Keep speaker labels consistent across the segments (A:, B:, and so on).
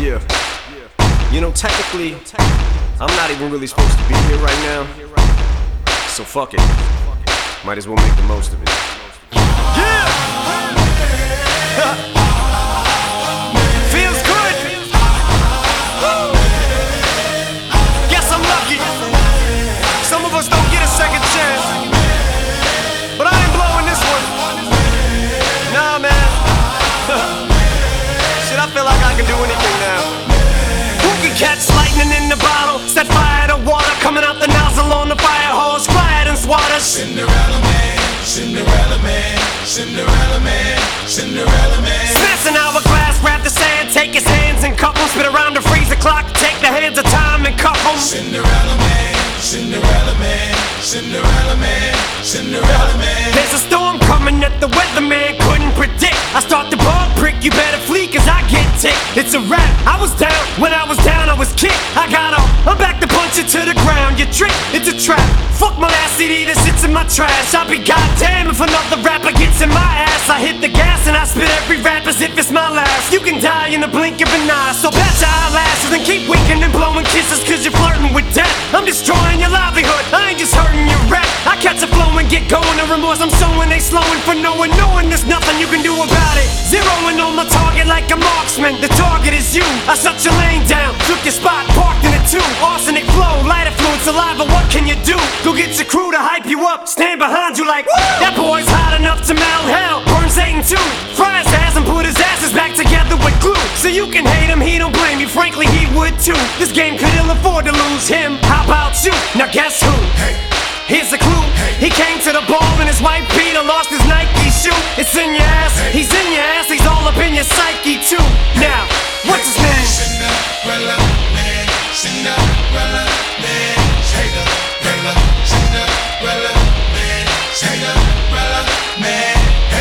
A: Yeah. You know, technically, I'm not even really supposed to be here right now. So fuck it. Might as well make the most of it. Yeah! Feels good! Woo! Guess I'm lucky. Some of us don't get a second chance. But I ain't blowing this one. Nah, man. Shit, I feel like I can do anything now. Who can catch lightning in the bottle? Set fire to water coming out the nozzle on the fire hose. Quiet and swatter.
B: Cinderella man, Cinderella man, Cinderella man, Cinderella man.
A: Smash an hourglass, grab the sand, take his hands and cup 'em. Spit around the freezer clock, take the hands of time and cuff 'em.
B: Cinderella man, Cinderella man, Cinderella man, Cinderella man.
A: There's a storm coming that the weatherman couldn't predict. I start the ball prick, you better flee cause I get ticked. It's a wrap, I was down, when I was down I was kicked. I got up, I'm back to punch it to the ground. You trick, it's a trap. Fuck my last CD that sits in my trash. I'll be goddamn if another rapper gets in my ass. I hit the gas and I spit every rap as if it's my last. You can die in the blink of an eye, so bat your eyelashes and keep winking and blowing kisses cause you're flirting with death. I'm destroying your livelihood, I ain't just hurting your rap. I catch a flow and get going, the remorse I'm sowing, they slowing for knowing there's nothing you can do about it. Zeroing on my target like a marksman, the target is you. I shut your lane down, took your spot, parked in it too. Arsenic flow, lighter fluid, saliva, what can you do? Go get your crew to hype you up, stand behind you like, woo! That boy's hot enough to melt hell, burn Satan too. Fry his ass and put his asses back together with glue. So you can hate him, he don't blame you, frankly he would too. This game could ill afford to lose him, how about you? Now guess who?
B: Hey.
A: Here's a clue, he came to the ball in his white Peter, lost his Nike shoe. It's in your ass, he's in your ass, he's all up in your psyche too. Now, what's his name?
B: Cinderella man, Cinderella man, Cinderella, Cinderella man, Cinderella man.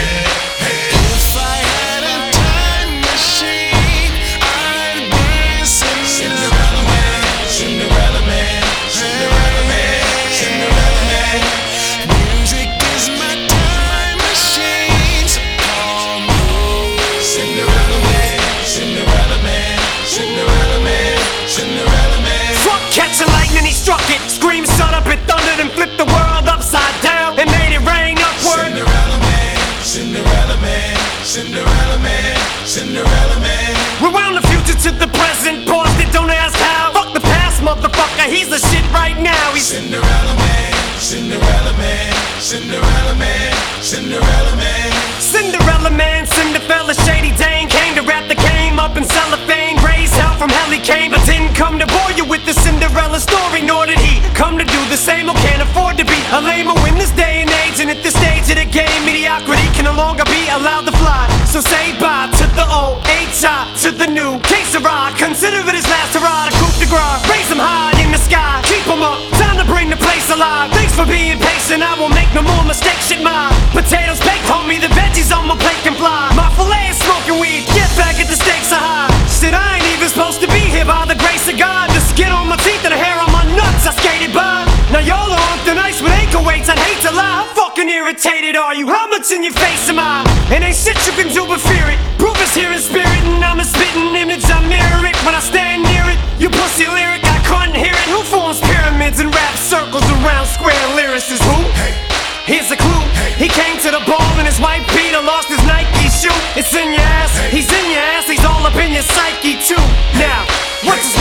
C: If I had a time machine, I'd bring
B: Cinderella man, Cinderella man, Cinderella man, Cinderella man.
C: music is my time machine, so call me.
B: Cinderella man, Cinderella man, Cinderella man, Cinderella man.
A: Fuck catching lightning, he struck it. Scream, shut up, it thundered and flipped the world upside down and made it rain upward.
B: Cinderella man, Cinderella man, Cinderella man, Cinderella man.
A: Rewound the future to the present, paused it, don't ask how. Fuck the past, motherfucker, he's the shit right now. He's
B: Cinderella man, Cinderella man, Cinderella man, Cinderella man.
A: Cinderella man, Cinderella, Shady Dane came to rap the game up in cellophane. Raised hell from hell he came, but didn't come to bore you with the Cinderella story. Nor did he come to do the same or can't afford to be a lamer in this day and age. And at this stage of the game, mediocrity can no longer be allowed to fly. So say bye to the old H.I. to the new K-Sarah. Consider it his last hurrah, the coup de grace. Raise him high in the sky, keep him up, time to bring the place alive. Thanks for being patient, I won't make no more mistakes. Shit, my potatoes baked, homie, the veggies on my plate can fly. My filet is smoking weed, get back at the stakes are high. Shit, I ain't even supposed to be here by the grace of God. The skin on my teeth and the hair on my nuts, I skated by. Now y'all are on thin ice with ankle weights, I'd hate to lie. How fucking irritated are you? How much in your face am I? And ain't shit you can do but fear it. Proof is here in spirit and I'm a spitting image, I mirror it when I stand near it. You pussy lyric, I couldn't hear it. Who forms pyramids and rap circles around square lyricists? Who? Here's a clue, he came to the ball in his white Peter, lost his Nike shoe. It's in your ass, he's in your ass, he's all up in your psyche too. Now, what's his